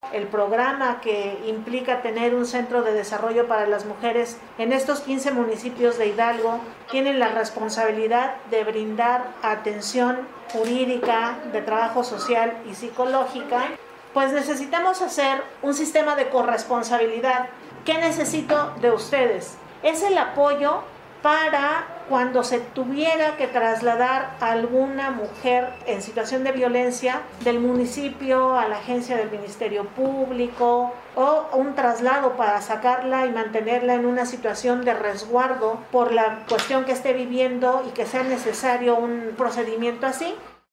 el programa que implica tener un centro de desarrollo para las mujeres en estos 15 municipios de Hidalgo tienen la responsabilidad de brindar atención jurídica, de trabajo social y psicológica, pues necesitamos hacer un sistema de corresponsabilidad. ¿Qué necesito de ustedes? Es el apoyo para cuando se tuviera que trasladar a alguna mujer en situación de violencia del municipio a la agencia del Ministerio Público, o un traslado para sacarla y mantenerla en una situación de resguardo por la cuestión que esté viviendo y que sea necesario un procedimiento así.